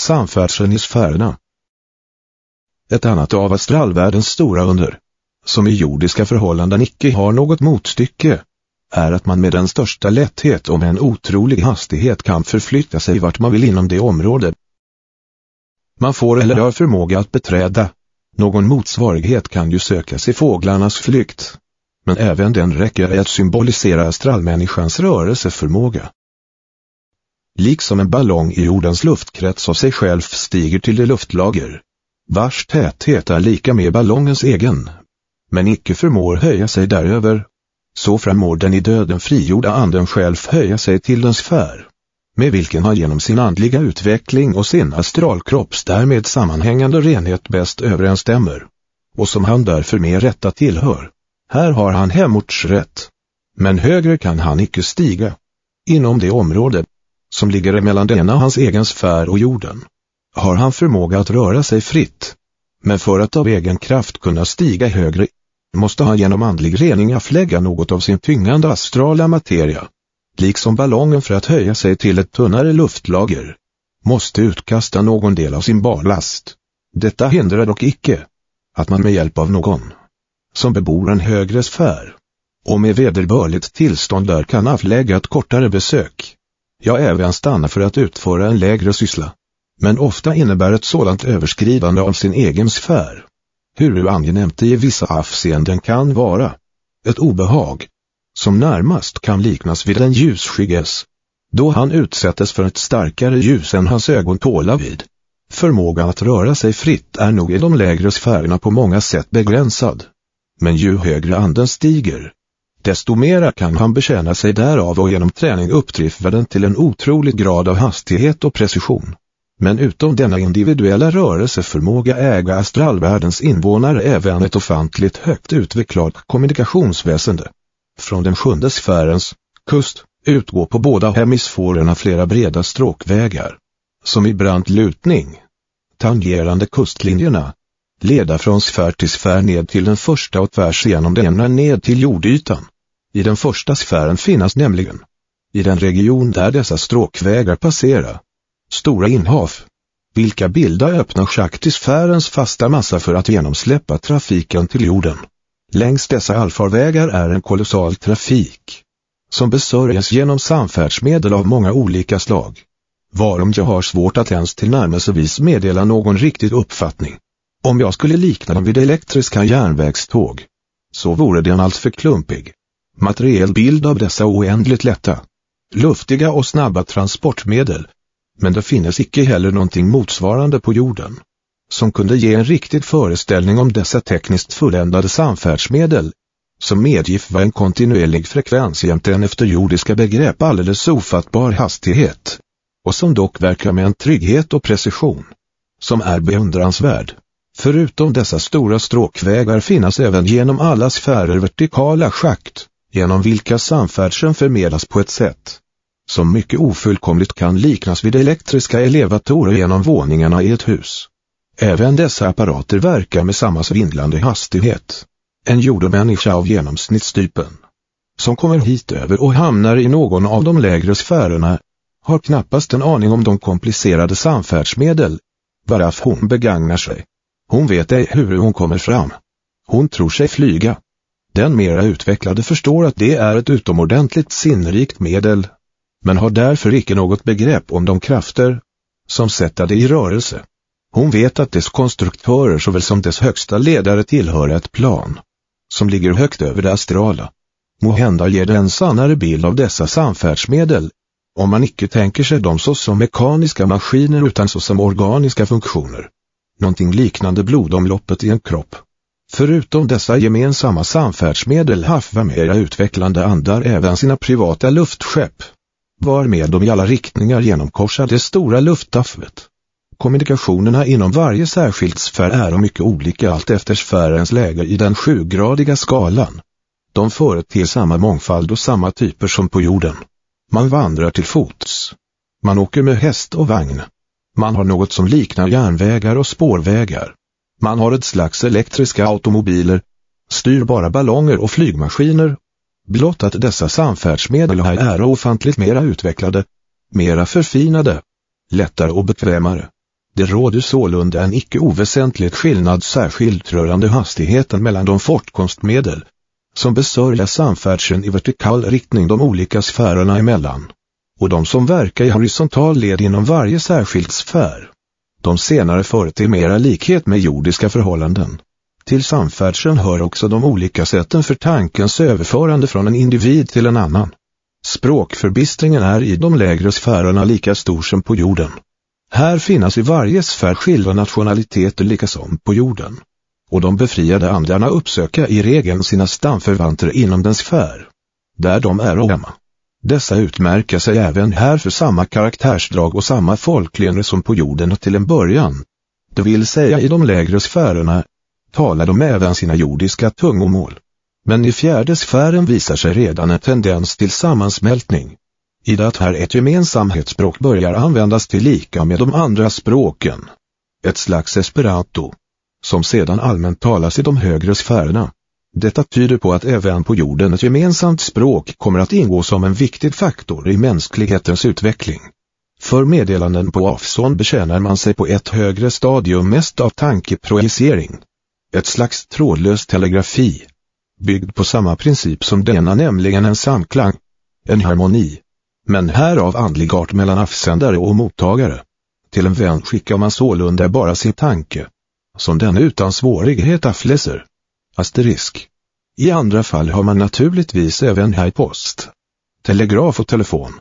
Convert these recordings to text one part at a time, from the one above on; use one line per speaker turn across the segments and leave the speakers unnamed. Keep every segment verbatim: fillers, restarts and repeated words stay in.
samfärdseln i sfärerna. Ett annat av astralvärldens stora under, som i jordiska förhållanden icke har något motstycke, är att man med den största lätthet och med en otrolig hastighet kan förflytta sig vart man vill inom det området. Man får eller har förmåga att beträda. Någon motsvarighet kan ju sökas i fåglarnas flykt, men även den räcker att symbolisera astralmänniskans rörelseförmåga. Liksom en ballong i jordens luftkrets av sig själv stiger till det luftlager, vars täthet är lika med ballongens egen, men icke förmår höja sig däröver, så förmår den i döden frigjorda anden själv höja sig till den sfär, med vilken han genom sin andliga utveckling och sin astralkropps därmed sammanhängande renhet bäst överensstämmer, och som han därför med rätta tillhör. Här har han hemortsrätt, men högre kan han icke stiga. Inom det område, som ligger emellan denna hans egen sfär och jorden, har han förmåga att röra sig fritt, men för att av egen kraft kunna stiga högre, måste han genom andlig rening avlägga något av sin tyngande astrala materia. Liksom ballongen för att höja sig till ett tunnare luftlager, måste utkasta någon del av sin ballast. Detta hindrar dock icke att man med hjälp av någon som bebor en högre sfär och med vederbörligt tillstånd där kan avlägga ett kortare besök, ja även stanna för att utföra en lägre syssla. Men ofta innebär ett sådant överskridande av sin egen sfär, hur angenämt det i vissa avseenden kan vara, ett obehag, som närmast kan liknas vid en ljusskygges, då han utsättes för ett starkare ljus än hans ögon tåla vid. Förmågan att röra sig fritt är nog i de lägre sfärerna på många sätt begränsad, men ju högre anden stiger, desto mera kan han betjäna sig därav och genom träning uppdriva den till en otrolig grad av hastighet och precision. Men utom denna individuella rörelseförmåga äga astralvärldens invånare även ett ofantligt högt utvecklat kommunikationsväsende. Från den sjunde sfärens kust utgår på båda hemisfärerna flera breda stråkvägar, som i brant lutning, tangerande kustlinjerna, leda från sfär till sfär ned till den första och tvärs igenom denna ned till jordytan. I den första sfären finnas nämligen, i den region där dessa stråkvägar passerar, stora inhav, vilka bildar öppna schakt i sfärens fasta massa för att genomsläppa trafiken till jorden. Längs dessa allfarvägar är en kolossal trafik, som besörjas genom samfärdsmedel av många olika slag, varom jag har svårt att ens tillnärmelsevis meddela någon riktig uppfattning. Om jag skulle likna dem vid elektriska järnvägståg, så vore det en alltför klumpig, materiell bild av dessa oändligt lätta, luftiga och snabba transportmedel. Men det finns icke heller någonting motsvarande på jorden, som kunde ge en riktig föreställning om dessa tekniskt fulländade samfärdsmedel, som medgiva en kontinuerlig frekvens jämte en efterjordiska begrepp alldeles ofattbar hastighet, och som dock verkar med en trygghet och precision, som är beundransvärd. Förutom dessa stora stråkvägar finnas även genom alla sfärer vertikala schakt, genom vilka samfärdseln förmedlas på ett sätt som mycket ofullkomligt kan liknas vid elektriska elevatorer genom våningarna i ett hus. Även dessa apparater verkar med samma svindlande hastighet. En jordemänniska av genomsnittstypen, som kommer hit över och hamnar i någon av de lägre sfärerna, har knappast en aning om de komplicerade samfärdsmedel, varav hon begagnar sig. Hon vet ej hur hon kommer fram. Hon tror sig flyga. Den mera utvecklade förstår att det är ett utomordentligt sinnrikt medel, men har därför icke något begrepp om de krafter som sätter det i rörelse. Hon vet att dess konstruktörer såväl som dess högsta ledare tillhör ett plan, som ligger högt över det astrala. Måhända ger det en sannare bild av dessa samfärdsmedel, om man icke tänker sig dem så som mekaniska maskiner utan så som organiska funktioner. Någonting liknande blodomloppet i en kropp. Förutom dessa gemensamma samfärdsmedel hafvar mera utvecklande andar även sina privata luftskepp, varmed de i alla riktningar genomkorsar det stora lufttaffet. Kommunikationerna inom varje särskild sfär är mycket olika allt efter sfärens läge i den sjugradiga skalan. De företer samma mångfald och samma typer som på jorden. Man vandrar till fots. Man åker med häst och vagn. Man har något som liknar järnvägar och spårvägar. Man har ett slags elektriska automobiler, styrbara ballonger och flygmaskiner. Blott att dessa samfärdsmedel här är ofantligt mera utvecklade, mera förfinade, lättare och bekvämare. Det råder sålunda en icke oväsentlig skillnad särskilt rörande hastigheten mellan de fortkomstmedel som besörjer samfärdseln i vertikal riktning de olika sfärerna emellan, och de som verkar i horisontal led inom varje särskild sfär. De senare företer mera likhet med jordiska förhållanden. Till samfärdseln hör också de olika sätten för tankens överförande från en individ till en annan. Språkförbistringen är i de lägre sfärerna lika stor som på jorden. Här finns i varje sfär skilda nationaliteter lika som på jorden. Och de befriade andarna uppsöka i regel sina stamförvanter inom den sfär där de är hemma. Dessa utmärker sig även här för samma karaktärsdrag och samma folklinje som på jorden till en början. Det vill säga i de lägre sfärerna talar de även sina jordiska tungomål. Men i fjärde sfären visar sig redan en tendens till sammansmältning. I det att här ett gemensamhetsspråk börjar användas till lika med de andra språken. Ett slags esperanto, som sedan allmänt talas i de högre sfärerna. Detta tyder på att även på jorden ett gemensamt språk kommer att ingå som en viktig faktor i mänsklighetens utveckling. För meddelanden på avstånd betjänar man sig på ett högre stadium mest av tankeprojicering. Ett slags trådlös telegrafi, byggd på samma princip som denna, nämligen en samklang, en harmoni, men här av andlig art mellan avsändare och mottagare. Till en vän skickar man sålunda bara sin tanke, som den utan svårighet avläser. Asterisk. I andra fall har man naturligtvis även här post, telegraf och telefon.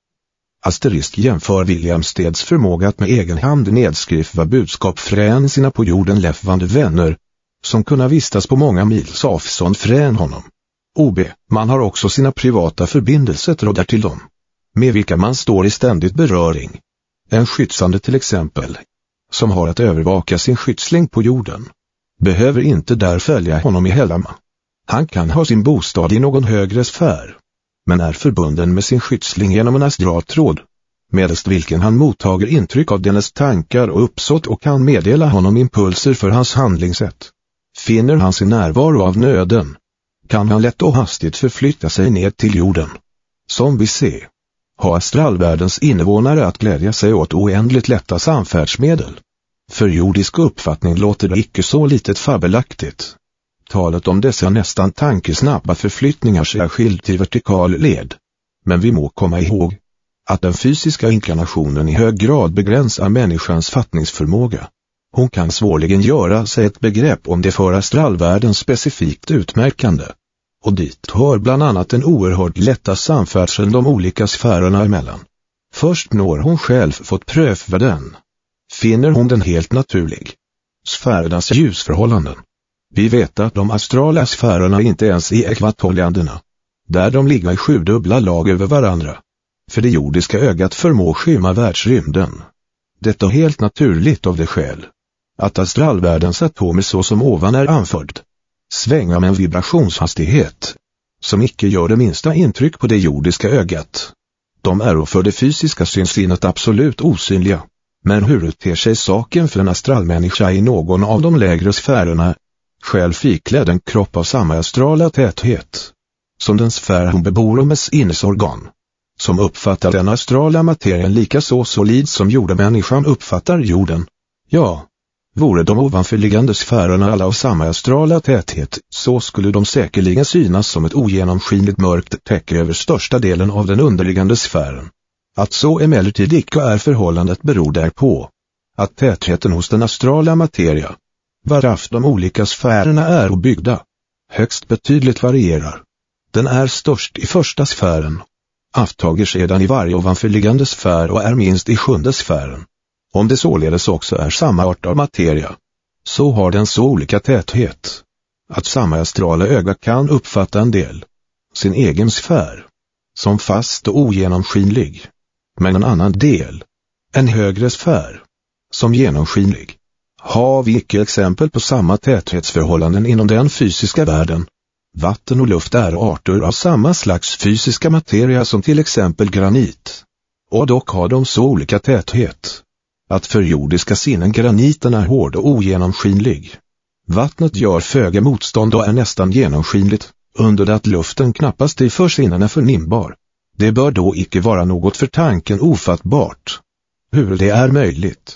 Asterisk jämför William Steads förmåga att med egen hand nedskriva budskap från sina på jorden levande vänner, som kunna vistas på många mils avstånd från honom. O B. Man har också sina privata förbindelser till dem, med vilka man står i ständigt beröring. En skyddsande till exempel, som har att övervaka sin skyddsling på jorden, behöver inte där följa honom i Helama. Han kan ha sin bostad i någon högre sfär, men är förbunden med sin skyddsling genom en astraltråd, medelst vilken han mottager intryck av dennes tankar och uppsåt och kan meddela honom impulser för hans handlingssätt. Finner han sin närvaro av nöden, kan han lätt och hastigt förflytta sig ned till jorden. Som vi ser, har astralvärldens invånare att glädja sig åt oändligt lätta samfärdsmedel. För jordisk uppfattning låter det icke så litet fabelaktigt. Talet om dessa nästan tankesnabba förflyttningar särskilt till vertikal led. Men vi må komma ihåg att den fysiska inkarnationen i hög grad begränsar människans fattningsförmåga. Hon kan svårligen göra sig ett begrepp om det för astralvärlden specifikt utmärkande. Och dit hör bland annat den oerhört lätta samfärdseln de olika sfärerna emellan. Först når hon själv fått pröva den. Finner hon den helt naturlig. Sfärernas ljusförhållanden. Vi vet att de astrala sfärerna inte ens är ekvatorianderna, där de ligger i sju dubbla lag över varandra. För det jordiska ögat förmår skymma världsrymden. Detta är helt naturligt av det skäl att astralvärldens atomer så som ovan är anförd svänger med en vibrationshastighet som icke gör det minsta intryck på det jordiska ögat. De är för det fysiska synsinnet absolut osynliga. Men hur ter sig saken för en astralmänniska i någon av de lägre sfärerna, själv iklädd en kropp av samma astrala täthet som den sfär hon bebor och med sinnesorgan, som uppfattar den astrala materien lika så solid som jordemänniskan uppfattar jorden? Ja, vore de ovanförliggande sfärerna alla av samma astrala täthet, så skulle de säkerligen synas som ett ogenomskinligt mörkt täcke över största delen av den underliggande sfären. Att så emellertid icke är förhållandet beror därpå att tätheten hos den astrala materia, varav de olika sfärerna är och byggda, högst betydligt varierar. Den är störst i första sfären, avtager sedan i varje ovanförliggande sfär och är minst i sjunde sfären. Om det således också är samma art av materia, så har den så olika täthet att samma astrala öga kan uppfatta en del, sin egen sfär, som fast och ogenomskinlig, men en annan del, en högre sfär, som genomskinlig. Har vi icke exempel på samma täthetsförhållanden inom den fysiska världen? Vatten och luft är arter av samma slags fysiska materia som till exempel granit, och dock har de så olika täthet att för jordiska sinnen graniten är hård och ogenomskinlig. Vattnet gör föga motstånd och är nästan genomskinligt, under det att luften knappast i för sinnen är förnimbar. Det bör då icke vara något för tanken ofattbart hur det är möjligt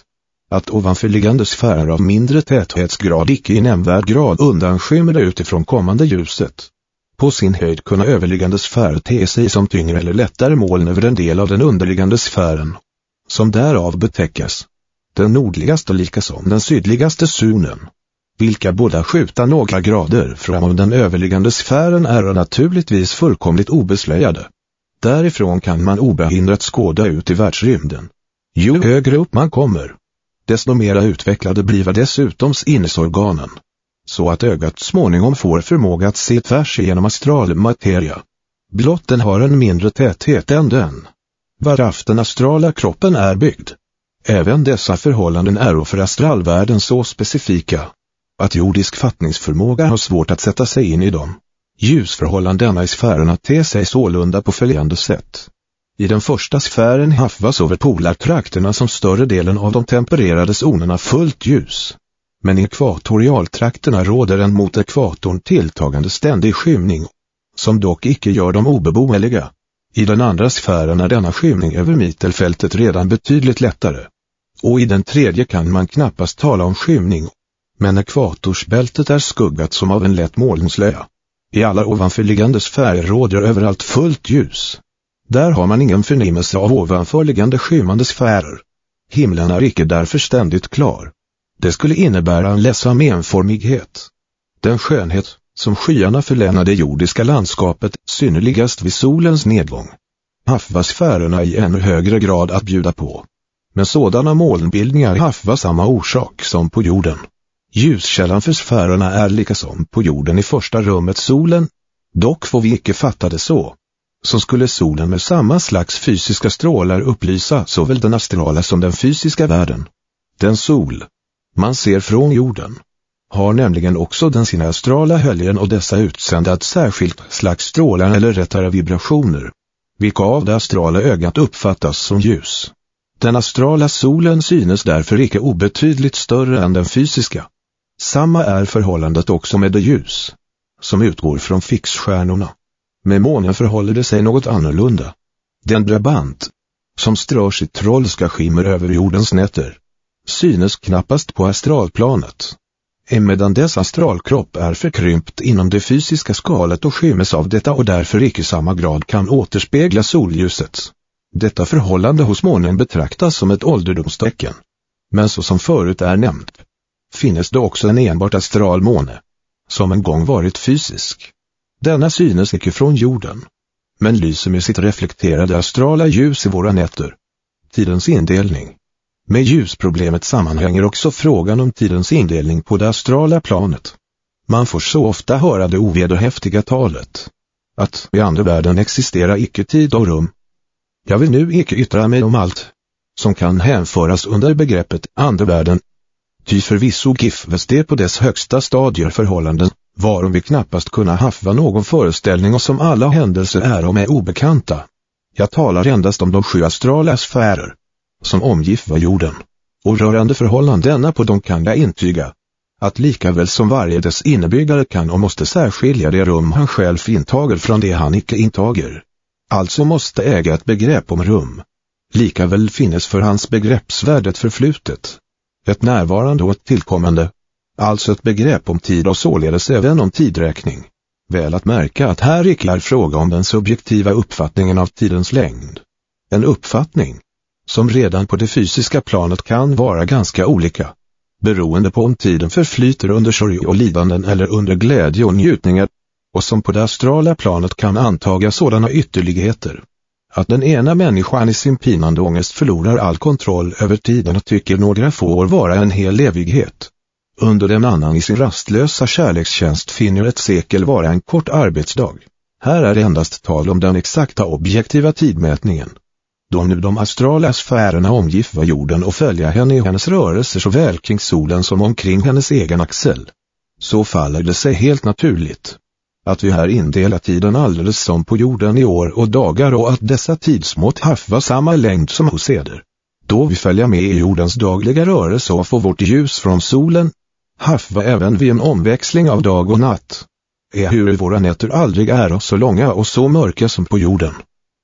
att ovanförliggande sfärer av mindre täthetsgrad icke i nämnvärd grad undanskymmer det utifrån kommande ljuset. På sin höjd kunna överliggande sfär te sig som tyngre eller lättare moln över en del av den underliggande sfären, som därav betäckas. Den nordligaste lika som den sydligaste zonen, vilka båda skjuta några grader från den överliggande sfären, är naturligtvis fullkomligt obeslöjade. Därifrån kan man obehindrat skåda ut i världsrymden. Ju högre upp man kommer, desto mera utvecklade blir dessutom sinnesorganen, så att ögat småningom får förmåga att se tvärs igenom astral materia. Blott den har en mindre täthet än den varav den astrala kroppen är byggd. Även dessa förhållanden är för astralvärlden så specifika att jordisk fattningsförmåga har svårt att sätta sig in i dem. Ljusförhållandena i sfärerna ter sig sålunda på följande sätt. I den första sfären havas över polartrakterna som större delen av de tempererade zonerna fullt ljus. Men i ekvatorialtrakterna råder en mot ekvatorn tilltagande ständig skymning, som dock icke gör dem obeboeliga. I den andra sfären är denna skymning över mittelfältet redan betydligt lättare. Och i den tredje kan man knappast tala om skymning, men ekvatorsbältet är skuggat som av en lätt molnslöja. I alla ovanförliggande sfärer råder överallt fullt ljus. Där har man ingen förnimmelse av ovanförliggande skymmande sfärer. Himlen är icke därför ständigt klar. Det skulle innebära en ledsam enformighet. Den skönhet som skyarna förlänar det jordiska landskapet synnerligast vid solens nedgång havas sfärerna i ännu högre grad att bjuda på. Men sådana molnbildningar havas samma orsak som på jorden. Ljuskällan för sfärerna är lika som på jorden i första rummet solen, dock får vi icke fatta det så. Så skulle solen med samma slags fysiska strålar upplysa såväl den astrala som den fysiska världen. Den sol man ser från jorden har nämligen också den sina astrala höljen, och dessa utsända ett särskilt slags strålar eller rättare vibrationer, vilka av det astrala ögat uppfattas som ljus. Den astrala solen synes därför icke obetydligt större än den fysiska. Samma är förhållandet också med det ljus som utgår från fixstjärnorna. Med månen förhåller det sig något annorlunda. Den drabant som strör sitt trollska skimmer över jordens nätter synes knappast på astralplanet, emedan dess astralkropp är förkrympt inom det fysiska skalet och skymmes av detta och därför icke i samma grad kan återspegla solljuset. Detta förhållande hos månen betraktas som ett ålderdomstecken. Men så som förut är nämnt, finnes det också en enbart astral måne, som en gång varit fysisk. Denna synes icke från jorden, men lyser med sitt reflekterade astrala ljus i våra nätter. Tidens indelning. Med ljusproblemet sammanhänger också frågan om tidens indelning på det astrala planet. Man får så ofta höra det ovederhäftiga talet att i andra världen existerar icke tid och rum. Jag vill nu icke yttra mig om allt som kan hänföras under begreppet andra världen. Ty förvisso gifves det på dess högsta stadier förhållanden, varom vi knappast kunna hafva någon föreställning och som alla händelser är och är obekanta. Jag talar endast om de sju astrala sfärer som omgiva jorden, och rörande förhållandena på dem kan jag intyga att lika väl som varje dess innebyggare kan och måste särskilja det rum han själv intager från det han icke intager, alltså måste äga ett begrepp om rum, lika väl finnes för hans begreppsvärld ett förflutet, ett närvarande och ett tillkommande, alltså ett begrepp om tid och således även om tidräkning. Väl att märka att här icke är fråga om den subjektiva uppfattningen av tidens längd. En uppfattning som redan på det fysiska planet kan vara ganska olika, beroende på om tiden förflyter under sorg och lidanden eller under glädje och njutningar, och som på det astrala planet kan antaga sådana ytterligheter att den ena människan i sin pinande ångest förlorar all kontroll över tiden och tycker några få år vara en hel evighet, under den annan i sin rastlösa kärlekstjänst finner ett sekel vara en kort arbetsdag. Här är endast tal om den exakta objektiva tidmätningen. Då nu de astrala sfärerna omgiva jorden och följa henne i hennes rörelser såväl kring solen som omkring hennes egen axel, så faller det sig helt naturligt att vi här indelar tiden alldeles som på jorden i år och dagar, och att dessa tidsmått hafva samma längd som hos eder. Då vi följer med i jordens dagliga rörelse och får vårt ljus från solen, hafva även vid en omväxling av dag och natt, är hur våra nätter aldrig är så långa och så mörka som på jorden.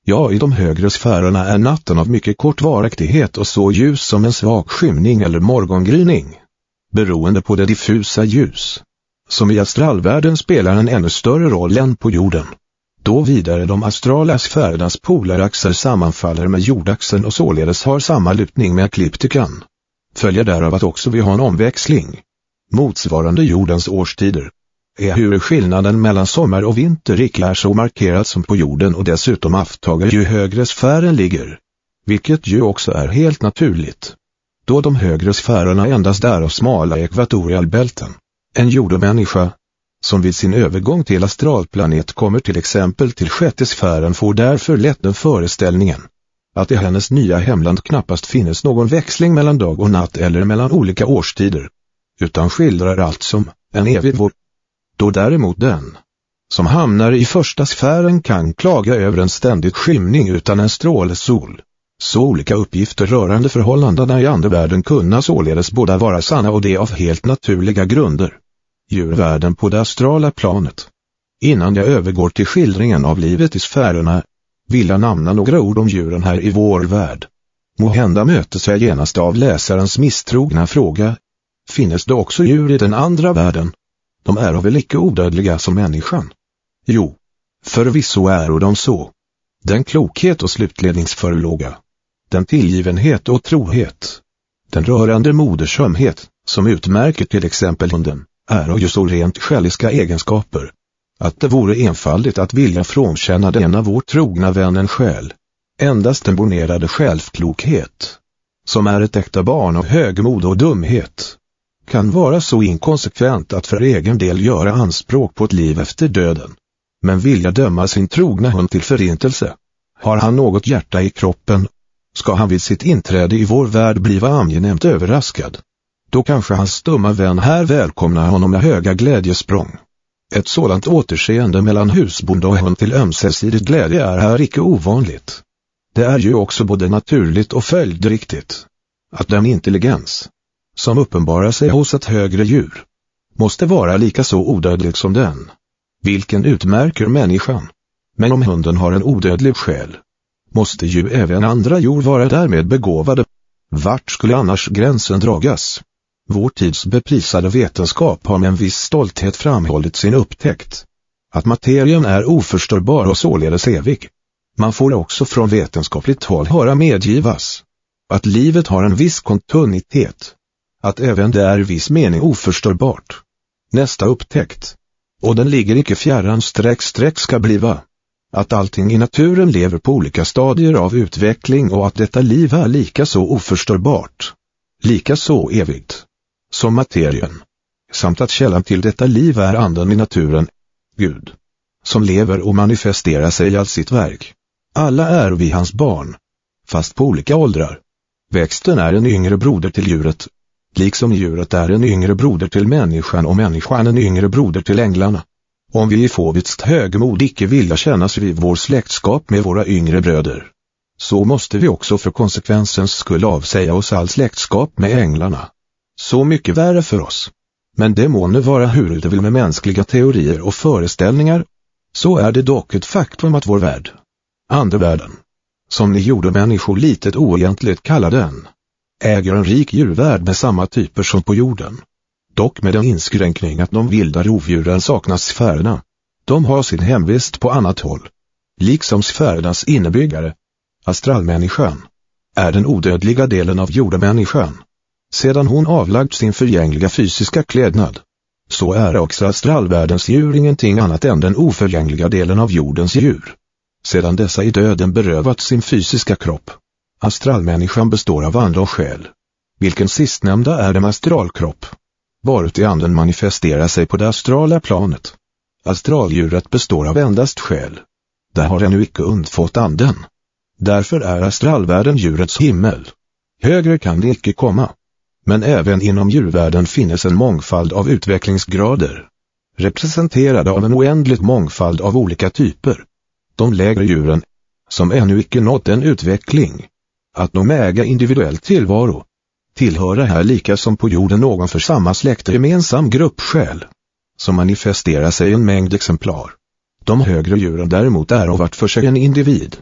Ja, i de högre sfärerna är natten av mycket kort varaktighet och så ljus som en svag skymning eller morgongryning, beroende på det diffusa ljus, som i astralvärlden spelar en ännu större roll än på jorden. Då vidare de astrala sfärernas polaraxer sammanfaller med jordaxeln och således har samma lutning med ekliptikan, följer därav att också vi har en omväxling, motsvarande jordens årstider. Är hur skillnaden mellan sommar och vinter icke är så markerad som på jorden och dessutom avtagar ju högre sfären ligger, vilket ju också är helt naturligt, då de högre sfärerna endast är av smala ekvatorialbälten. En jordemänniska, som vid sin övergång till astralplanet kommer till exempel till sjätte sfären, får därför lätt den föreställningen att i hennes nya hemland knappast finns någon växling mellan dag och natt eller mellan olika årstider, utan skildrar allt som en evig vår. Då däremot den, som hamnar i första sfären, kan klaga över en ständig skymning utan en strålesol. Så olika uppgifter rörande förhållandena i andevärlden kunna således båda vara sanna, och det av helt naturliga grunder. Djurvärlden på det astrala planet. Innan jag övergår till skildringen av livet i sfärerna, vill jag nämna några ord om djuren här i vår värld. Måhända mötes jag genast av läsarens misstrogna fråga: finns det också djur i den andra världen? De är väl icke odödliga som människan? Jo, förvisso är de så. Den klokhet och slutledningsförmåga, den tillgivenhet och trohet, den rörande modersömhet, som utmärker till exempel hunden, är ju så rent själiska egenskaper, att det vore enfaldigt att vilja frånkänna denna vår trogna vännen själ. Endast den bornerade självklokhet, som är ett äkta barn av högmod och dumhet, kan vara så inkonsekvent att för egen del göra anspråk på ett liv efter döden, men vilja döma sin trogna hund till förintelse. Har han något hjärta i kroppen, ska han vid sitt inträde i vår värld bliva angenämt överraskad. Då kanske hans stumma vän här välkomnar honom med höga glädjesprång. Ett sådant återseende mellan husbonde och hund till ömsesidig glädje är här icke ovanligt. Det är ju också både naturligt och följdriktigt att den intelligens, som uppenbarar sig hos ett högre djur, måste vara lika så odödlig som den, vilken utmärker människan. Men om hunden har en odödlig själ, måste ju även andra djur vara därmed begåvade. Vart skulle annars gränsen dragas? Vår tids beprisade vetenskap har med en viss stolthet framhållit sin upptäckt, att materien är oförstörbar och således evig. Man får också från vetenskapligt håll höra medgivas att livet har en viss kontinuitet, att även det är i viss mening oförstörbart. Nästa upptäckt, och den ligger icke fjärran streck streck ska bliva, att allting i naturen lever på olika stadier av utveckling och att detta liv är lika så oförstörbart, lika så evigt, som materien, samt att källan till detta liv är anden i naturen, Gud, som lever och manifesterar sig i allt sitt verk. Alla är vi hans barn, fast på olika åldrar. Växten är en yngre broder till djuret, liksom djuret är en yngre broder till människan och människan en yngre broder till änglarna. Om vi i fåvitst högmod icke vilja kännas vid vår släktskap med våra yngre bröder, så måste vi också för konsekvensens skull avsäga oss all släktskap med änglarna. Så mycket värre för oss. Men det må nu vara hur det vill med mänskliga teorier och föreställningar, så är det dock ett faktum att vår värld, andevärlden, som ni gjorde människor litet oegentligt kallar den, äger en rik djurvärld med samma typer som på jorden. Dock med den inskränkning att de vilda rovdjuren saknas sfärerna. De har sin hemvist på annat håll. Liksom sfärernas innebyggare, astralmänniskan, är den odödliga delen av jordemänniskan. Sedan hon avlagt sin förgängliga fysiska klädnad, så är också astralvärldens djur ingenting annat än den oförgängliga delen av jordens djur. Sedan dessa i döden berövat sin fysiska kropp, astralmänniskan består av ande och själ, vilken sistnämnda är en astralkropp, varuti anden manifesterar sig på det astrala planet. Astraldjuret består av endast själ. Där har ännu icke undfått anden. Därför är astralvärlden djurets himmel. Högre kan det icke komma. Men även inom djurvärlden finns en mångfald av utvecklingsgrader, representerade av en oändligt mångfald av olika typer. De lägre djuren, som ännu icke nått en utveckling, att de äga individuell tillvaro, tillhöra här lika som på jorden någon för samma släkt gemensam gruppsjäl, som manifesterar sig i en mängd exemplar. De högre djuren däremot är av vart för sig en individ,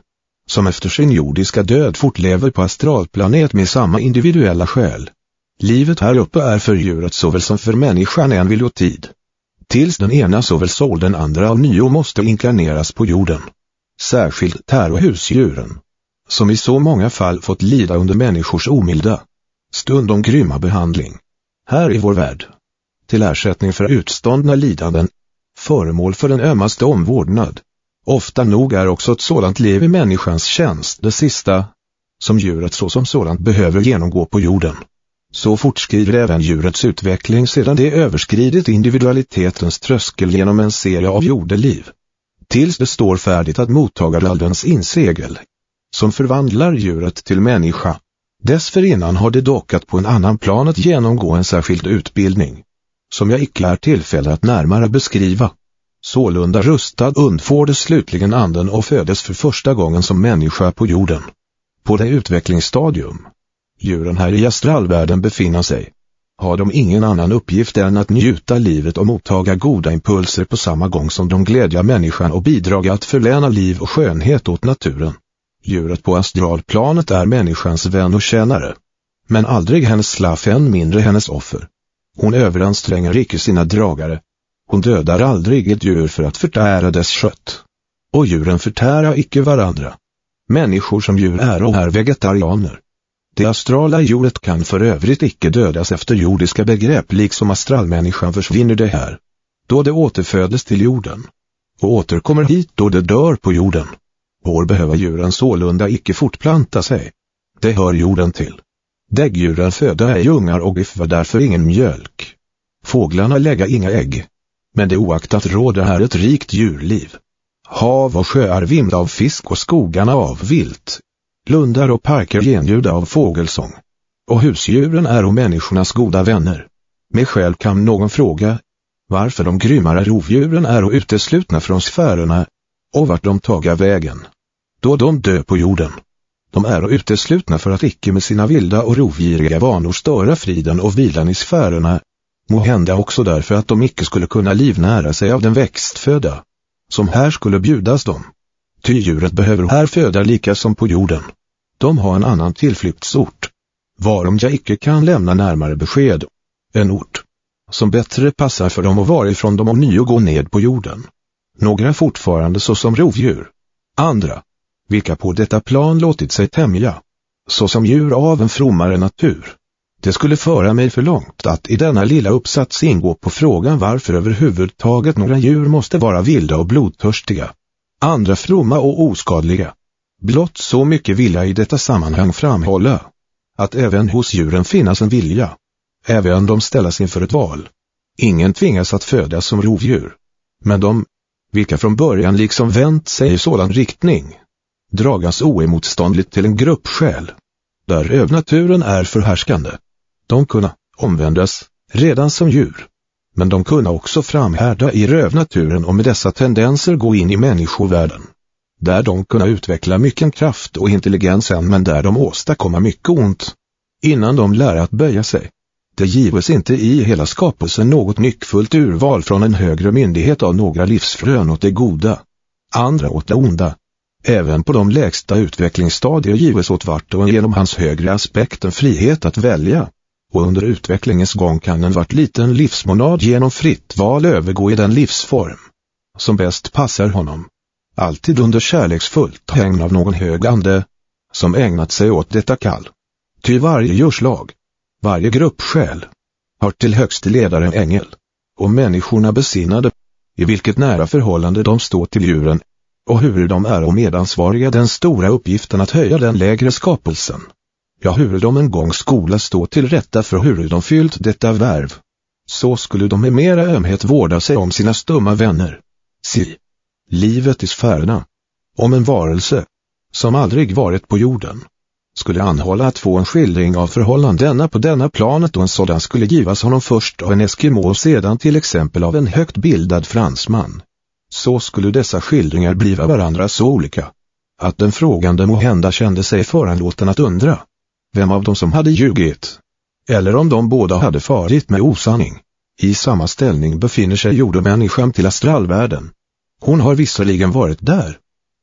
som efter sin jordiska död fortlever på astralplanet med samma individuella själ. Livet här uppe är för djuret såväl som för människan en vilotid. Tills den ena såväl som den andra av nio måste inkarneras på jorden. Särskilt tär- och husdjuren, som i så många fall fått lida under människors omilda, stundom grymma behandling. Här i vår värld, till ersättning för utståndna lidanden, föremål för den ömmaste omvårdnad. Ofta nog är också ett sådant liv i människans tjänst det sista, som djuret så som sådant behöver genomgå på jorden. Så fortskrider även djurets utveckling sedan det överskridit individualitetens tröskel genom en serie av jordeliv. Tills det står färdigt att mottaga laldens insegel, som förvandlar djuret till människa. Dessförinnan har det dockat på en annan plan att genomgå en särskild utbildning, som jag icke är tillfälle att närmare beskriva. Sålunda rustad undfår det slutligen anden och födes för första gången som människa på jorden. På det utvecklingsstadium djuren här i astralvärlden befinner sig, har de ingen annan uppgift än att njuta livet och mottaga goda impulser på samma gång som de glädjar människan och bidraga att förläna liv och skönhet åt naturen. Djuret på astralplanet är människans vän och tjänare, men aldrig hennes slav, än mindre hennes offer. Hon överanstränger icke sina dragare. Hon dödar aldrig ett djur för att förtära dess kött. Och djuren förtära icke varandra. Människor som djur är och är vegetarianer. Det astrala djuret kan för övrigt icke dödas efter jordiska begrepp, liksom astralmänniskan försvinner det här, då det återfödes till jorden, och återkommer hit då det dör på jorden. År behöver djuren sålunda icke fortplanta sig. Det hör jorden till. Däggdjuren föda ej ungar och giffar därför ingen mjölk. Fåglarna lägga inga ägg. Men det oaktat råder här ett rikt djurliv. Hav och sjöar vimla av fisk och skogarna av vilt. Lundar och parker genljuda av fågelsång. Och husdjuren är och människornas goda vänner. Med själv kan någon fråga varför de grymmare rovdjuren är och uteslutna från sfärerna, och vart de taga vägen, då de dö på jorden. De är och uteslutna för att icke med sina vilda och rovgiriga vanor störa friden och vilan i sfärerna, måhända också därför att de icke skulle kunna livnära sig av den växtföda, som här skulle bjudas dem. Ty djuret behöver här föda lika som på jorden. De har en annan tillflyktsort, varom jag icke kan lämna närmare besked. En ort, som bättre passar för dem och varifrån de ånyo går ned på jorden. Några fortfarande så som rovdjur. Andra, vilka på detta plan låtit sig tämja, så som djur av en frommare natur. Det skulle föra mig för långt att i denna lilla uppsats ingå på frågan varför överhuvudtaget några djur måste vara vilda och blodtörstiga, andra fromma och oskadliga. Blott så mycket vill jag i detta sammanhang framhålla, att även hos djuren finns en vilja, även de ställas inför ett val. Ingen tvingas att födas som rovdjur, men de, vilka från början liksom vänt sig i sådan riktning, dragas oemotståndligt till en gruppsjäl, där övnaturen är förhärskande. De kunna omvändas redan som djur, men de kunna också framhärda i rövnaturen och med dessa tendenser gå in i människovärlden, där de kunna utveckla mycket kraft och intelligens än, men där de åstadkomma mycket ont, innan de lär att böja sig. Det gives inte i hela skapelsen något nyckfullt urval från en högre myndighet av några livsfrön åt det goda, andra åt det onda. Även på de lägsta utvecklingsstadier gives åt vart och genom hans högre aspekten frihet att välja, och under utvecklingens gång kan en vart liten livsmonad genom fritt val övergå i den livsform som bäst passar honom, alltid under kärleksfullt hägn av någon hög ande, som ägnat sig åt detta kall. Ty varje djurslag, varje gruppsjäl, har till högste ledare en ängel, och människorna besinnade, i vilket nära förhållande de står till djuren, och hur de är och medansvariga den stora uppgiften att höja den lägre skapelsen. Ja, hur de en gång skola stå till rätta för hur de fyllt detta värv. Så skulle de med mera ömhet vårda sig om sina stumma vänner. Si, livet i sfärerna, om en varelse, som aldrig varit på jorden, skulle anhålla att få en skildring av förhållandena på denna planet, och en sådan skulle givas honom först av en eskimo och sedan till exempel av en högt bildad fransman. Så skulle dessa skildringar bliva varandra så olika, att den frågande måhända kände sig föranlåten att undra vem av dem som hade ljugit, eller om de båda hade farit med osanning. I samma ställning befinner sig jordemänniskan till astralvärlden. Hon har visserligen varit där,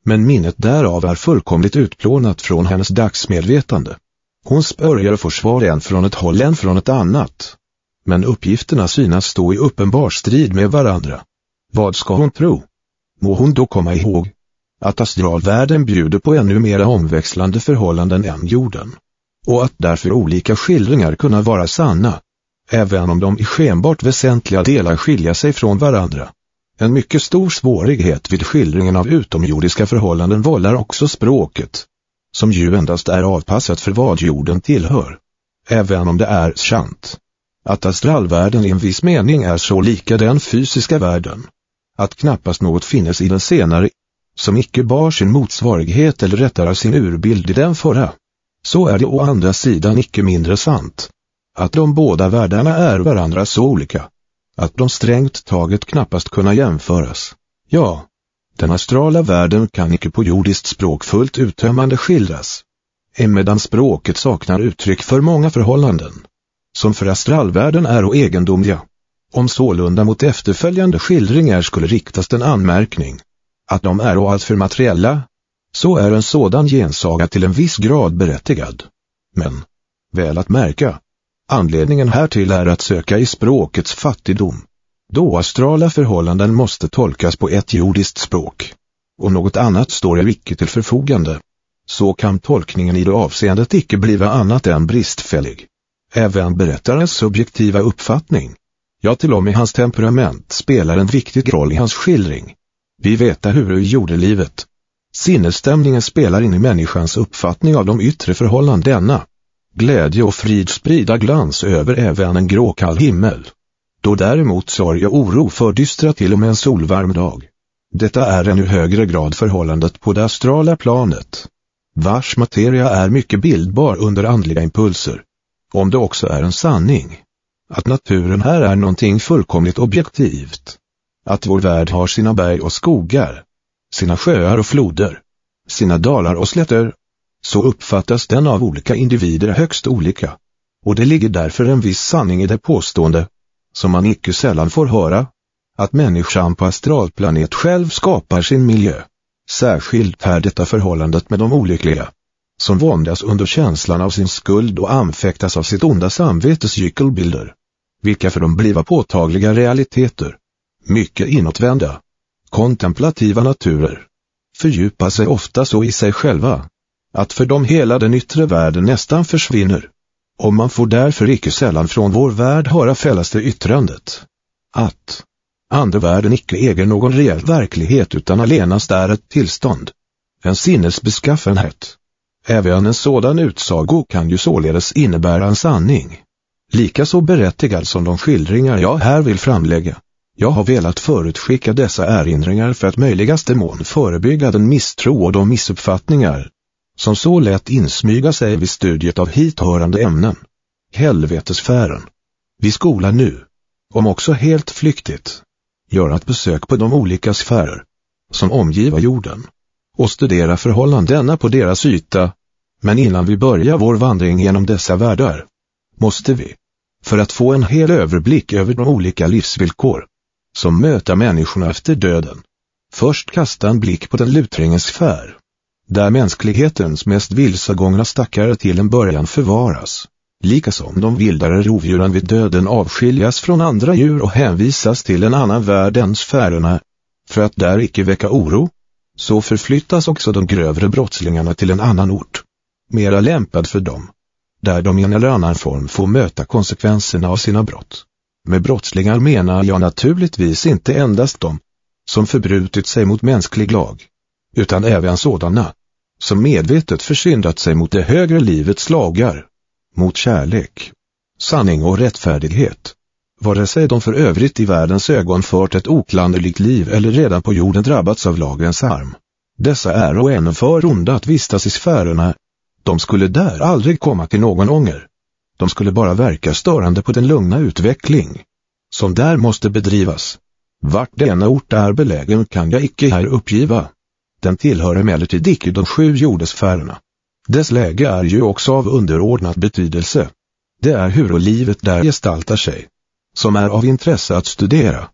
Men minnet därav är fullkomligt utplånat från hennes dagsmedvetande. Hon spörjer försvar en från ett håll, en från ett annat. Men uppgifterna synas stå i uppenbar strid med varandra. Vad ska hon tro? Må hon då komma ihåg att astralvärlden bjuder på ännu mera omväxlande förhållanden än jorden, och att därför olika skildringar kunna vara sanna, även om de i skenbart väsentliga delar skilja sig från varandra. En mycket stor svårighet vid skildringen av utomjordiska förhållanden vållar också språket, som ju endast är avpassat för vad jorden tillhör. Även om det är sant att astralvärlden i en viss mening är så lika den fysiska världen, att knappast något finnes i den senare, som icke bar sin motsvarighet eller rättare sin urbild i den förra, så är det å andra sidan icke mindre sant att de båda världarna är varandra så olika, att de strängt taget knappast kunna jämföras. Ja, den astrala världen kan icke på jordiskt språk fullt uttömmande skildras, emedan språket saknar uttryck för många förhållanden, som för astralvärlden är och egendomliga. Om sålunda mot efterföljande skildringar skulle riktas den anmärkning att de är och alltför materiella, så är en sådan gensaga till en viss grad berättigad. Men, väl att märka, anledningen härtill är att söka i språkets fattigdom, då astrala förhållanden måste tolkas på ett jordiskt språk, och något annat står ju icke till förfogande. Så kan tolkningen i det avseendet icke bliva annat än bristfällig. Även berättarens subjektiva uppfattning, ja till och med hans temperament, spelar en viktig roll i hans skildring. Vi vet hur i jordelivet sinnesstämningen spelar in i människans uppfattning av de yttre förhållandena. Glädje och frid sprida glans över även en gråkall himmel, då däremot sorg och oro fördystra till och med en solvarm dag. Detta är en i högre grad förhållandet på det astrala planet, vars materia är mycket bildbar under andliga impulser. Om det också är en sanning att naturen här är någonting fullkomligt objektivt, att vår värld har sina berg och skogar, sina sjöar och floder, sina dalar och slätter, så uppfattas den av olika individer högst olika, och det ligger därför en viss sanning i det påstående, som man icke sällan får höra, att människan på astralplanet själv skapar sin miljö. Särskilt är detta förhållandet med de olyckliga, som våndas under känslan av sin skuld och anfäktas av sitt onda samvetes gyckelbilder, vilka för dem bliva påtagliga realiteter, mycket inåtvända, kontemplativa naturer, fördjupar sig ofta så i sig själva, att för dem hela den yttre världen nästan försvinner, och man får därför icke sällan från vår värld höra fällaste yttrandet, att andevärlden icke äger någon reell verklighet utan allenast är ett tillstånd, en sinnesbeskaffenhet. Även en sådan utsago kan ju således innebära en sanning, lika så berättigad som de skildringar jag här vill framlägga. Jag har velat förutskicka dessa erinringar för att möjligaste mån förebygga den misstro och de missuppfattningar som så lätt insmyga sig vid studiet av hithörande ämnen. Helvetesfären. Vi skolar nu, om också helt flyktigt, göra ett besök på de olika sfärer som omgiva jorden och studera förhållandena på deras yta. Men innan vi börjar vår vandring genom dessa världar, måste vi, för att få en hel överblick över de olika livsvillkor som möter människorna efter döden, först kasta en blick på den lutringens sfär, där mänsklighetens mest vilsegångna stackare till en början förvaras, lika som de vildare rovdjuren vid döden avskiljas från andra djur och hänvisas till en annan värld än sfärerna, för att där icke väcka oro, så förflyttas också de grövre brottslingarna till en annan ort, mera lämpad för dem, där de i en eller annan form får möta konsekvenserna av sina brott. Med brottslingar menar jag naturligtvis inte endast de som förbrutit sig mot mänsklig lag, utan även sådana som medvetet försyndat sig mot det högre livets lagar, mot kärlek, sanning och rättfärdighet, vare sig de för övrigt i världens ögon fört ett oklanderligt liv eller redan på jorden drabbats av lagens arm. Dessa är och ännu för onda att vistas i sfärerna. De skulle där aldrig komma till någon ånger. De skulle bara verka störande på den lugna utveckling som där måste bedrivas. Vart denna ort är belägen kan jag icke här uppgiva. Den tillhör emellertid icke de sju jordesfärerna. Dess läge är ju också av underordnad betydelse. Det är hur livet där gestaltar sig som är av intresse att studera.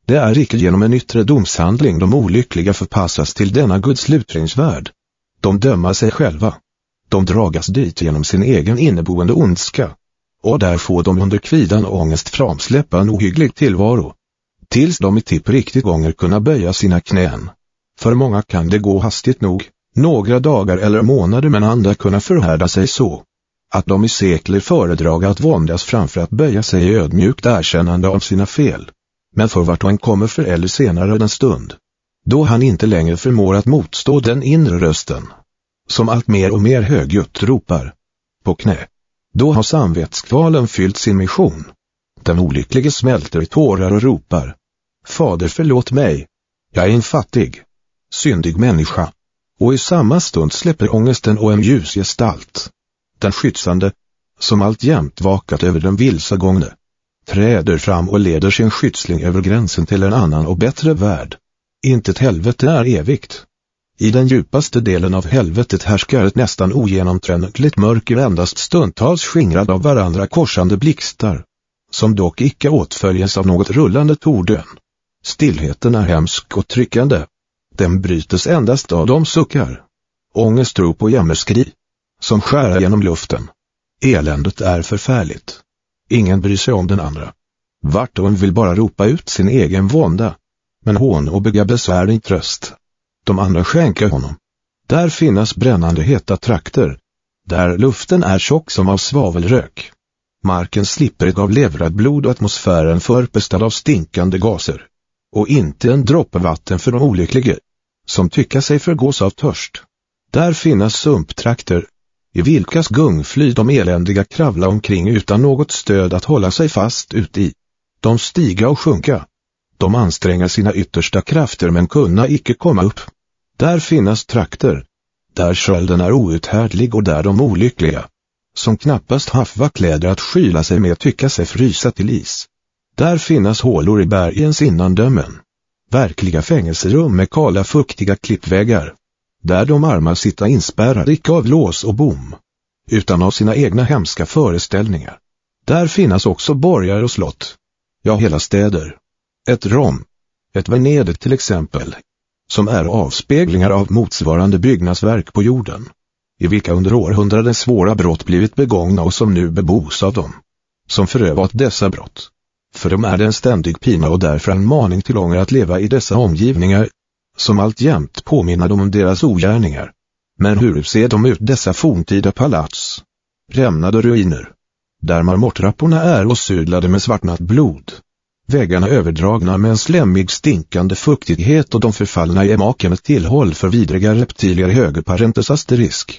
Det är icke genom en yttre domshandling de olyckliga förpassas till denna Guds slutringsvärld. De dömer sig själva. De dragas dit genom sin egen inneboende ondska. Och där får de under kvidan och ångest framsläppa en ohygglig tillvaro. Tills de i tipp riktigt gånger kunna böja sina knän. För många kan det gå hastigt nog, några dagar eller månader, men andra kunna förhärda sig så att de i sekler föredraga att våndas framför att böja sig i ödmjukt erkännande av sina fel. Men för vart han kommer för eller senare den stund, då han inte längre förmår att motstå den inre rösten, som allt mer och mer högljutt ropar på knä, då har samvetskvalen fyllt sin mission. Den olycklige smälter i tårar och ropar: Fader, förlåt mig, jag är en fattig, syndig människa. Och i samma stund släpper ångesten och en ljusgestalt, den skyddande, som alltjämt vakat över den vilsagångne, träder fram och leder sin skyddsling över gränsen till en annan och bättre värld. Intet helvete är evigt. I den djupaste delen av helvetet härskar ett nästan ogenomträngligt mörker, endast stundtals skingrad av varandra korsande blixtar, som dock icke åtföljes av något rullande tordön. Stillheten är hemsk och tryckande. Den brytes endast av de suckar, ångestrop och jämmerskri, som skär genom luften. Eländet är förfärligt. Ingen bryr sig om den andra. Vart och en vill bara ropa ut sin egen vånda. Men hån och bygga besvär i tröst. De andra skänker honom. Där finnas brännande heta trakter, där luften är tjock som av svavelrök. Marken slipper av levrad blod och atmosfären förpestad av stinkande gaser. Och inte en droppe vatten för de olyckliga, som tycka sig förgås av törst. Där finnas sumptrakter, i vilkas gungfly de eländiga kravla omkring utan något stöd att hålla sig fast ut i. De stiga och sjunka. De anstränger sina yttersta krafter men kunna icke komma upp. Där finnas trakter, där skölden är outhärdlig och där de olyckliga, som knappast hafva kläder att skyla sig med, tycka sig frysa till is. Där finnas hålor i bergens innandömen, verkliga fängelserum med kala fuktiga klippväggar, där de arma sitta inspärrade icke av lås och bom, utan av sina egna hemska föreställningar. Där finnas också borgar och slott, ja hela städer. Ett Rom, ett Venedig till exempel, som är avspeglingar av motsvarande byggnadsverk på jorden, i vilka under århundraden svåra brott blivit begångna och som nu bebos av dem som förövat dessa brott. För dem är det en ständig pina och därför en maning till ånger att leva i dessa omgivningar, som alltjämt påminner dem om deras ogärningar. Men hur ser de ut, dessa forntida palats, rämnade ruiner, där marmortrapporna är och sudlade med svartnat blod, väggarna överdragna med en slemmig stinkande fuktighet och de förfallna gemaken ett tillhåll för vidriga reptilier, höger parentes asterisk.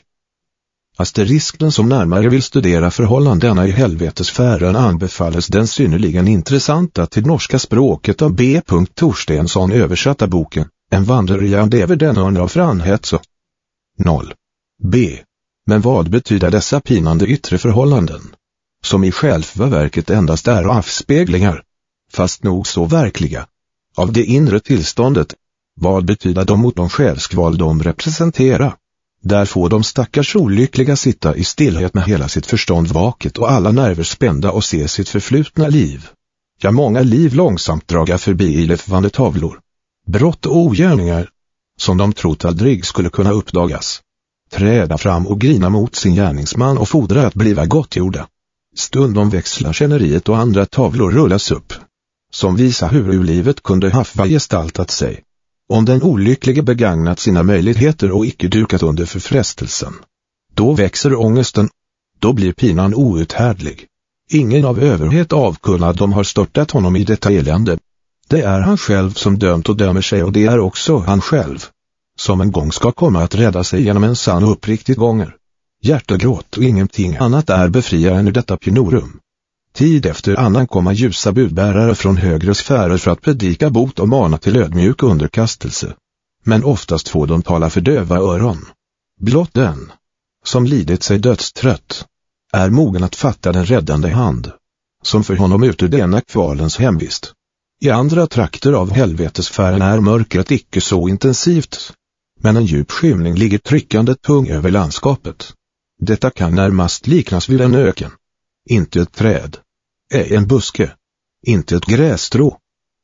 Asterisken som närmare vill studera förhållandena i helvetesfären anbefalles den synnerligen intressanta till norska språket av B. Torstensson översatta boken En vandreriand över den örn av Franhetso. noll. B. Men vad betyder dessa pinande yttre förhållanden, som i själva verket endast är avspeglingar, fast nog så verkliga, av det inre tillståndet? Vad betyder de mot de själskval de representerar? Där får de stackars olyckliga sitta i stillhet med hela sitt förstånd vaket och alla nerver spända och se sitt förflutna liv, ja många liv långsamt draga förbi i levande tavlor. Brott och ogärningar, som de trott aldrig skulle kunna uppdagas, träda fram och grina mot sin gärningsman och fordra att bliva gottgjorda. Stundom växlar sceneriet och andra tavlor rullas upp, som visar hur ur livet kunde hafva gestaltat sig, om den olycklige begagnat sina möjligheter och icke dukat under för frestelsen. Då växer ångesten, då blir pinan outhärdlig. Ingen av överhet avkunnad de har störtat honom i detta elände. Det är han själv som dömt och dömer sig, och det är också han själv som en gång ska komma att rädda sig genom en sann och uppriktig gånger. Hjärtegråt och ingenting annat är befriaren ur detta pinorum. Tid efter annan komma ljusa budbärare från högre sfärer för att predika bot och mana till ödmjuk underkastelse. Men oftast får de tala för döva öron. Blott den, som lidit sig dödstrött, är mogen att fatta den räddande hand, som för honom ut ur denna kvalens hemvist. I andra trakter av helvetesfären är mörkret icke så intensivt, men en djup skymning ligger tryckande tung över landskapet. Detta kan närmast liknas vid en öken. Inte ett träd, ej en buske, inte ett grässtrå.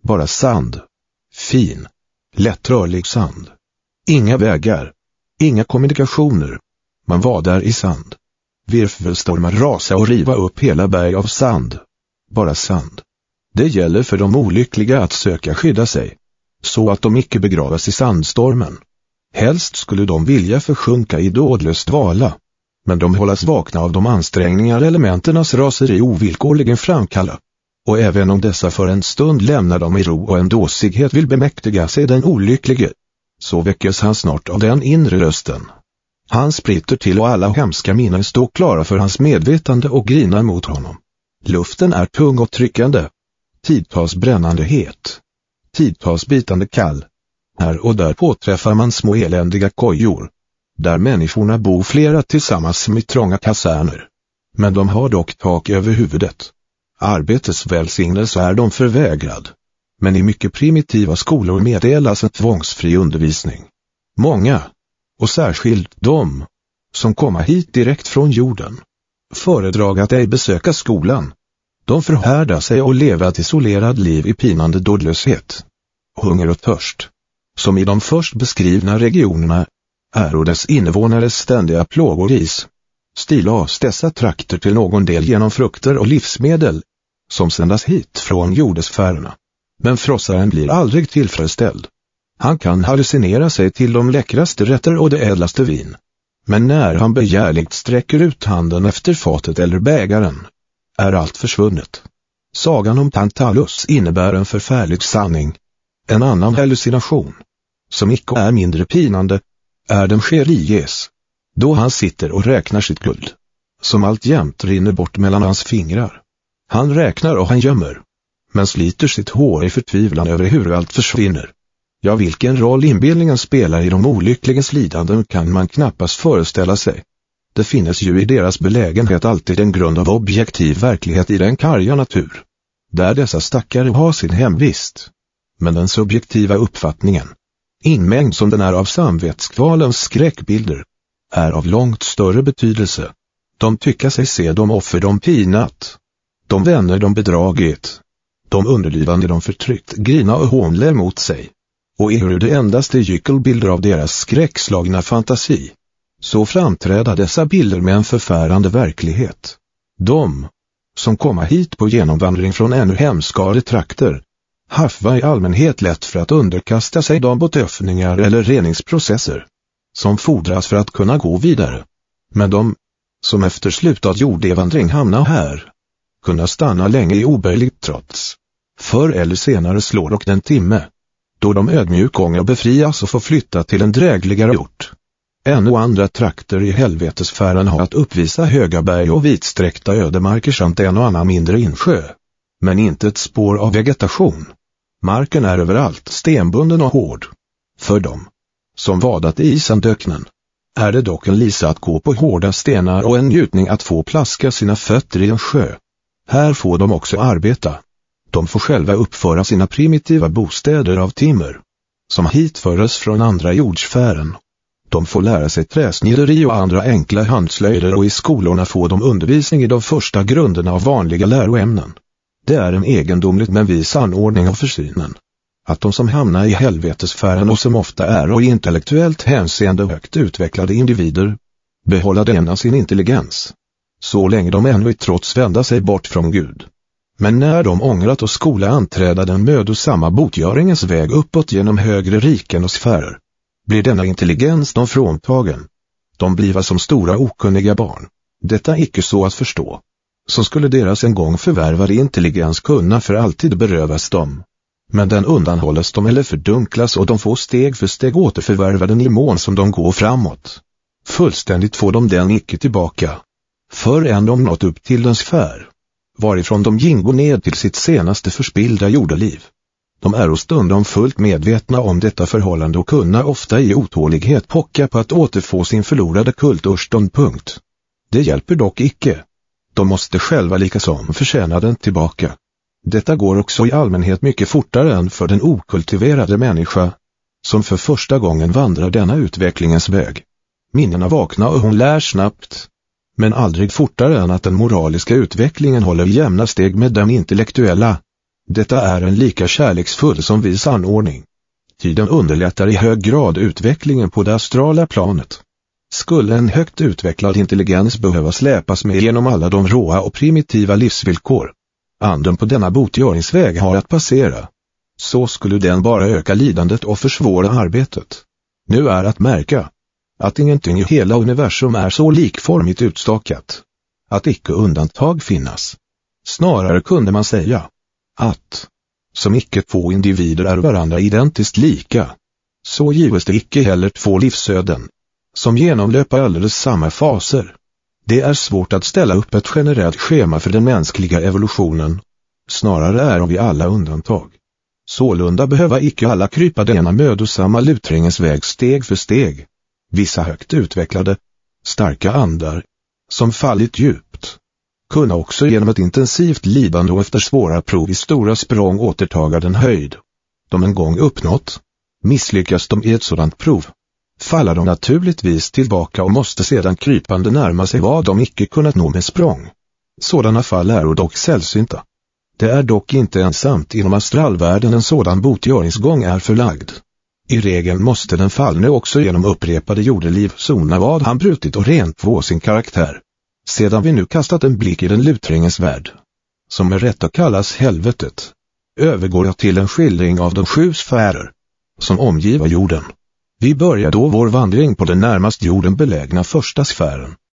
Bara sand. Fin, lättrörlig sand. Inga vägar. Inga kommunikationer. Man var där i sand. Virvelstormar rasa och riva upp hela berg av sand. Bara sand. Det gäller för de olyckliga att söka skydda sig, så att de icke begravas i sandstormen. Helst skulle de vilja försjunka i dådlös dvala, men de hållas vakna av de ansträngningar elementernas raseri ovillkorligen framkalla. Och även om dessa för en stund lämnar dem i ro och en dåsighet vill bemäktiga sig den olycklige, så väckes han snart av den inre rösten. Han spritter till och alla hemska minnen står klara för hans medvetande och grinar mot honom. Luften är tung och tryckande. Tidtals brännande het. Tidtals bitande kall. Här och där påträffar man små eländiga kojor, där människorna bor flera tillsammans med trånga kaserner. Men de har dock tak över huvudet. Arbetets välsignelse är de förvägrad. Men i mycket primitiva skolor meddelas en tvångsfri undervisning. Många, och särskilt de, som kommer hit direkt från jorden, föredrar att ej besöka skolan. De förhärdar sig och lever ett isolerad liv i pinande dådlöshet, hunger och törst, som i de först beskrivna regionerna, är och dess invånares ständiga plågor is. Stilas dessa trakter till någon del genom frukter och livsmedel, som sändas hit från jordesfärerna. Men frossaren blir aldrig tillfredsställd. Han kan hallucinera sig till de läckraste rätter och det ädlaste vin. Men när han begärligt sträcker ut handen efter fatet eller bägaren, är allt försvunnet. Sagan om Tantalus innebär en förfärlig sanning. En annan hallucination, som icke är mindre pinande, är den Cheriges, då han sitter och räknar sitt guld, som alltjämt rinner bort mellan hans fingrar. Han räknar och han gömmer, men sliter sitt hår i förtvivlan över hur allt försvinner. Ja, vilken roll inbildningen spelar i de olyckligas lidanden kan man knappast föreställa sig. Det finns ju i deras belägenhet alltid en grund av objektiv verklighet i den karga natur, där dessa stackare har sin hemvist. Men den subjektiva uppfattningen, inmängd som den är av samvetskvalens skräckbilder, är av långt större betydelse. De tycker sig se de offer de pinat, de vänner de bedragit, de underlivande de förtryckt grina och hånler mot sig, och är det endaste gyckelbilder av deras skräckslagna fantasi. Så framträder dessa bilder med en förfärande verklighet. De, som kommer hit på genomvandring från ännu hemskare trakter, hafva i allmänhet lätt för att underkasta sig de botöffningar eller reningsprocesser, som fordras för att kunna gå vidare. Men de, som efter slutad jordevandring hamnar här, kunna stanna länge i oböjligt trots. Förr eller senare slår dock den timme, då de ödmjuk ånger befrias och får flytta till en drägligare ort. En och andra trakter i helvetesfären har att uppvisa höga berg och vitsträckta ödemarker samt en och annan mindre insjö, men inte ett spår av vegetation. Marken är överallt stenbunden och hård. För dem, som vadat i sandöknen, är det dock en lisa att gå på hårda stenar och en njutning att få plaska sina fötter i en sjö. Här får de också arbeta. De får själva uppföra sina primitiva bostäder av timmer, som hit föres från andra jordsfären. De får lära sig träsnideri och andra enkla handslöjder, och i skolorna får de undervisning i de första grunderna av vanliga läroämnen. Det är en egendomligt men vis anordning av försynen, att de som hamnar i helvetesfären och som ofta är och i intellektuellt hänseende högt utvecklade individer, behålla denna sin intelligens, så länge de ännu i trots vända sig bort från Gud. Men när de ångrat och skola anträda den mödosamma botgöringens väg uppåt genom högre riken och sfärer, blir denna intelligens de fråntagen. De bliva som stora okunniga barn. Detta icke så att förstå. Så skulle deras en gång förvärvade intelligens kunna för alltid berövas dem. Men den undanhålles dem eller fördunklas, och de får steg för steg återförvärva den i mån som de går framåt. Fullständigt får de den icke tillbaka, förrän de nått upp till den sfär, varifrån de gingo ned till sitt senaste förspillda jordeliv. De är och stundom fullt medvetna om detta förhållande och kunna ofta i otålighet pocka på att återfå sin förlorade kulturståndpunkt. Det hjälper dock icke. De måste själva likasom förtjäna den tillbaka. Detta går också i allmänhet mycket fortare än för den okultiverade människa, som för första gången vandrar denna utvecklingens väg. Minnena vaknar och hon lär snabbt, men aldrig fortare än att den moraliska utvecklingen håller jämna steg med den intellektuella. Detta är en lika kärleksfull som vis anordning. Tiden underlättar i hög grad utvecklingen på det astrala planet. Skulle en högt utvecklad intelligens behöva släpas med genom alla de råa och primitiva livsvillkor anden på denna botgöringsväg har att passera, så skulle den bara öka lidandet och försvåra arbetet. Nu är att märka att ingenting i hela universum är så likformigt utstakat att icke undantag finnas. Snarare kunde man säga att som icke två individer är varandra identiskt lika, så gives det icke heller två livsöden som genomlöper alldeles samma faser. Det är svårt att ställa upp ett generellt schema för den mänskliga evolutionen. Snarare är vi alla undantag. Sålunda behöva icke alla krypa denna mödosamma lutringens väg steg för steg. Vissa högt utvecklade, starka andar, som fallit djupt, kunna också genom ett intensivt lidande och efter svåra prov i stora språng återtaga den höjd de en gång uppnått. Misslyckas de i ett sådant prov, faller de naturligtvis tillbaka och måste sedan krypande närma sig vad de icke kunnat nå med språng. Sådana fall är dock sällsynta. Det är dock inte ensamt inom astralvärlden en sådan botgöringsgång är förlagd. I regel måste den fallne också genom upprepade jordeliv sona vad han brutit och rent få sin karaktär. Sedan vi nu kastat en blick i den lutringens värld, som med rätta kallas helvetet, övergår jag till en skildring av de sju sfärer som omgiver jorden. Vi börjar då vår vandring på den närmast jorden belägna första sfären.